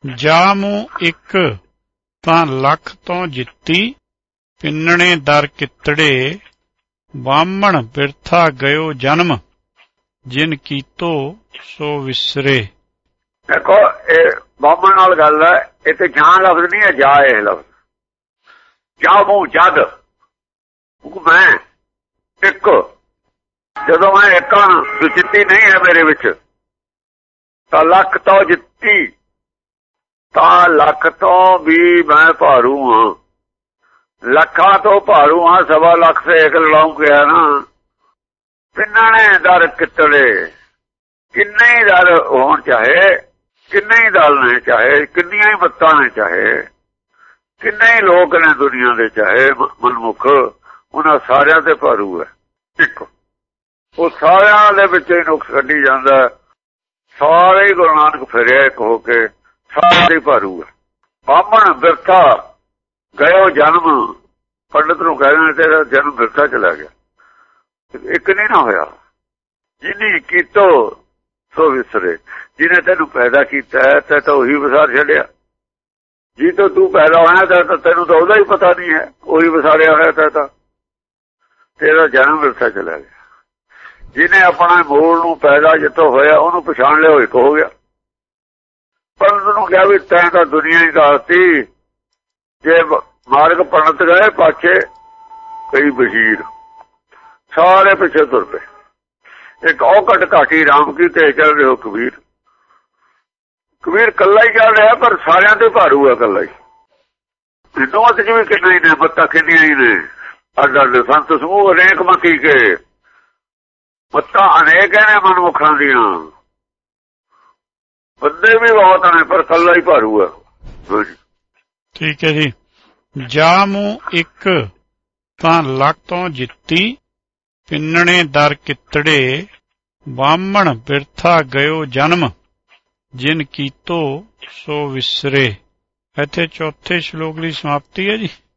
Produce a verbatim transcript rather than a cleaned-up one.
ਜਾਮੂ ਇੱਕ ਤਾਂ ਲੱਖ ਤੋਂ ਜਿੱਤੀ, ਪਿੰਨਣੇ ਦਰ ਕਿੱਤੜੇ, ਬਾਹਮਣ ਬਿਰਥਾ ਗਇਓ ਜਨਮ, ਜਿਨ ਕੀਤੋ ਸੋ ਵਿਸਰੇ। ਦੇਖੋ ਇਹ ਬਾਹਮਣ ਨਾਲ ਗੱਲ ਹੈ, ਇੱਥੇ ਜਾਂ ਲਫ਼ਜ਼ ਨਹੀਂ ਹੈ, ਜਾ ਇਹ ਲਫ਼ਜ਼। ਜਾ ਮੂੰਹ ਜਦ ਮੈਂ ਇੱਕ, ਜਦੋਂ ਮੈਂ ਇੱਕ ਜਿੱਤੀ ਨਹੀਂ ਹੈ ਮੇਰੇ ਵਿੱਚ, ਤਾਂ ਲੱਖ ਤੋਂ ਜਿੱਤੀ, ਤਾਂ ਲੱਖ ਤੋਂ ਵੀ ਮੈਂ ਭਾਰੂ ਹਾਂ, ਲੱਖਾਂ ਤੋਂ ਭਾਰੂ ਹਾਂ, ਸਵਾ ਲੱਖ ਸੇ ਇੱਕ ਲੜਾਉਂ ਕਿਹਾ ਨਾ। ਪਿੰਨਣੇ ਦਰ ਕਿੱਤੜੇ, ਕਿੰਨੇ ਹੀ ਦਰ ਹੋਣ ਚਾਹੇ, ਕਿੰਨੇ ਹੀ ਦਲ ਨੇ ਚਾਹੇ, ਕਿੰਨੀਆਂ ਹੀ ਮੱਤਾਂ ਨੇ ਚਾਹੇ, ਕਿੰਨੇ ਹੀ ਲੋਕ ਨੇ ਦੁਨੀਆ ਦੇ ਚਾਹੇ ਮਨਮੁਖ, ਉਹਨਾਂ ਸਾਰਿਆਂ ਤੇ ਭਾਰੂ ਹੈ ਇੱਕ। ਉਹ ਸਾਰਿਆਂ ਦੇ ਵਿੱਚ ਹੀ ਨੁਕਸ ਕੱਢੀ ਜਾਂਦਾ, ਸਾਰੇ ਹੀ ਗੁਰੂ ਨਾਨਕ ਫਿਰਿਆ ਇੱਕ ਹੋ ਕੇ, ਸਾਰੇ ਭਾਰੂ ਹੈ। ਬਾਹਮਣ ਬਿਰਥਾ ਗਇਓ ਜਨਮ, ਪੰਡਤ ਨੂੰ ਕਹਿੰਦੇ ਤੇਰਾ ਜਨਮ ਬਿਰਥਾ ਚਲਾ ਗਿਆ, ਇੱਕ ਨਹੀਂ ਨਾ ਹੋਇਆ। ਜਿਨੀ ਕੀਤੋ ਸੋ ਵਿਸਰੇ, ਜਿਹਨੇ ਤੈਨੂੰ ਪੈਦਾ ਕੀਤਾ ਹੈ ਤੇ ਤਾਂ ਉਹੀ ਵਿਸਾਰ ਛੱਡਿਆ। ਜੀ ਤੋਂ ਤੂੰ ਪੈਦਾ ਹੋਇਆ ਤਾਂ ਤੈਨੂੰ ਤਾਂ ਉਹਦਾ ਹੀ ਪਤਾ ਨਹੀਂ ਹੈ, ਉਹੀ ਵਿਸਾਰਿਆ ਹੋਇਆ ਤਾਂ ਤਾਂ ਤੇਰਾ ਜਨਮ ਵਿਰਥਾ ਚਲਾ ਗਿਆ। ਜਿਹਨੇ ਆਪਣੇ ਮੂਲ ਨੂੰ ਪੈਦਾ ਜਿੱਥੋਂ ਹੋਇਆ ਉਹਨੂੰ ਪਛਾਣ ਲਿਆ, ਇੱਕ ਹੋ ਗਿਆ। ਪੰਡਤ ਨੂੰ ਕਿਹਾ ਵੀ ਤੈਂ ਤਾਂ ਦੁਨੀਆ ਹੀ ਦੱਸਤੀ, ਜੇ ਮਾਰਗ ਪੰਡਤ ਗਏ ਪਾਛੇ ਕਈ ਬਸ਼ੀਰ, ਸਾਰੇ ਪਿੱਛੇ ਤੁਰ ਪਏ। ਇੱਕ ਔਕਟ ਘਾਟੀ ਰਾਮ ਕੀ ਤੇ ਚੱਲ ਰਹੇ ਹੋ ਕਬੀਰ। ਕਬੀਰ ਕੱਲਾ ਹੀ ਚੱਲ ਰਿਹਾ, ਪਰ ਸਾਰਿਆਂ ਤੇ ਭਾਰੂ ਹੈ ਕੱਲਾ ਹੀ। ਦੋਵਾਂ ਚ ਵੀ ਕਿੰਨਾ ਹੀ ਨੇ, ਮੱਤਾਂ ਕਿੰਨੀਆਂ ਹੀ ਨੇ, ਅੱਡ ਅੱਡ ਸੰਤ ਸਮੂਹ ਅਨੇਕ ਮਤੀ ਕੇ, ਮੱਤਾਂ ਅਨੇਕ ਨੇ ਮਨਮੁਖਾਂ ਦੀਆਂ, ਬੰਦੇ ਵੀ ਬਹੁਤ ਨੇ, ਪਰ ਕੱਲਾ ਹੀ ਭਾਰੂ ਹੈ। ਠੀਕ ਹੈ ਜੀ। ਜਾਮੂ ਇੱਕ ਤਾਂ ਲੱਖ ਤੋਂ ਜਿੱਤੀ, ਪਿੰਨਣੇ ਦਰ ਕਿੱਤੜੇ, ਬਾਹਮਣ ਬਿਰਥਾ ਗਇਓ ਜਨਮ, ਜਿਨ ਕੀਤੋ ਸੋ ਵਿਸਰੇ। ਇੱਥੇ ਚੌਥੇ ਸ਼ਲੋਕ ਦੀ ਸਮਾਪਤੀ ਹੈ ਜੀ।